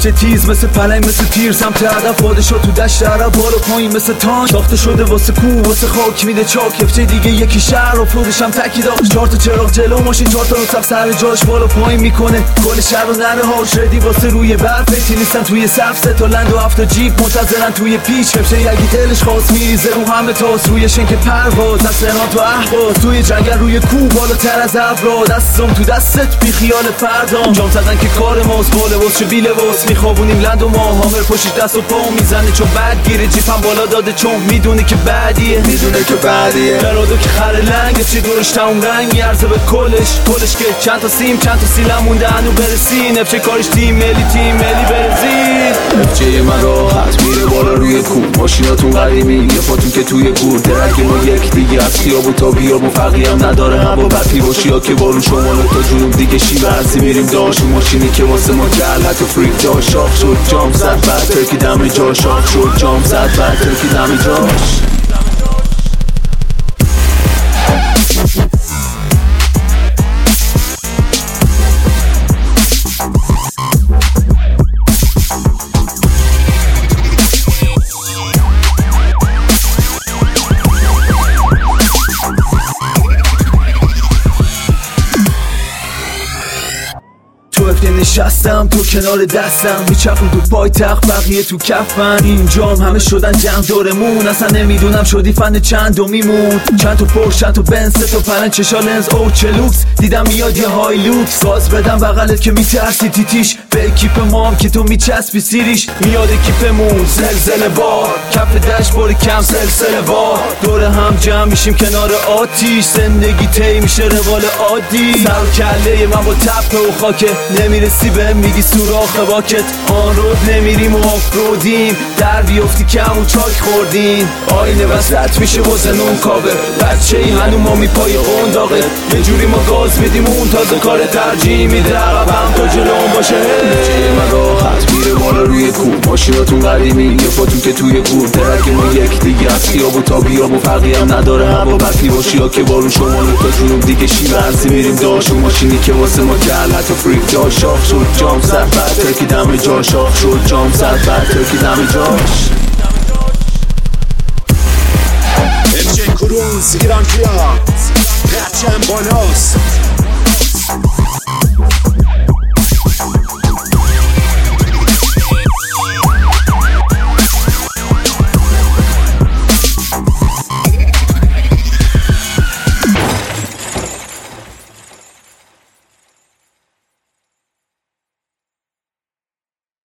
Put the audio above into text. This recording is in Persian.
افچه تیز مثل پلنگ مثل تیر سمت هدف واده شد تو دشت عرب بالا پایین مثل تانک ساخته شده واسه کو واسه خاک میده چاک افچه دیگه یکی شهر و فرودش هم تکی داخت 4 تا چراغ جلو ماشین 4 تا رو سر جاش بالا پایین میکنه کل شهر و نره هاش ردی واسه روی برف پیتی نیستن توی صف 3 تا لند و 7 جیپ منتظرن توی پیچ افچه یکی دلش خواست میریزه رو همه تاس روی شنک پرواز از سهران تو اهواز توی جنگل روی کو بالاتر از افراد دستم تو دستت بی خیال فردام جام زدن که کار ماست باله واس چه بیله واس میخوابونیم لند و ما هامر پشتش دست و پا میزنه چون بد گیره جیپم بالا داده چون میدونه که بعدیه درادو که خر لنگ چی دورش تموم رنگ میارزه به کلش که چند تا سیلم مونده هنو برسین افچه کارش تیم ملی برزین افچه من راحت میره بالا روی کو ماشیناتون قدیمی یه پاتون که توی گور درک ما یک دیگه از خیابو تا بیابون فرقی هم نداره هم با بدی باشی ها که بارون شمال تا جنوب دیگه شیوه هستی میریم داشت ماشینی که واسه ما جلت و فریک داشت شاخ شد جام زد بعد ترکی دم جاش شاخ شد جام زد بعد ترکی دم جاش نشستم تو کنار دستم میچرخم تو پای تخت بقیه تو کفن اینجام همه شدن جمع دورمون اصلا نمیدونم شدی فن چند میمون چند تا پرش چند تا بنز 3 تا پلن چشا لنز او چه لوکس دیدم میاد یه های لوکس گاز بدم بغلت که میترسی تیتیش به اکیپ مام که تو میچسبی سیریش میاد اکیپمون زلزله بار کف دشبور کم سلسله بار دور هم جمع میشیم کنار آتیش زندگی تی میشه روال عادی سر کله من با تپه و خاکه نمیرسی به میگی سوراخ باکت آن رود نمیریم و آفرودیم در بیفتی کم و چاک خوردین آینه وسط میشه واسه نون کابه بچه ای هنو ما میپای قنداقه یه جوری ما گاز میدیم اون تازه کار ترجیح میده عقبم تا جلوم باشه چه من راحت میره بالا روی کو ماشیناتون قدیمی یه پاتون که توی گور درک ما یک دیگه از خیابو تا بیابو فرقی هم نداره هم با بدی باشی ها که بارون شمال تا جنوب دیگه شیوه هستی میریم داشت ماشینی که واسه ما جلت و فریک داشت شاخ شد جام زد بعد ترکی دم جاش شاخ شد جام زد بعد ترکی دم جاش افچه کروز ایران کیا پرچم بالاست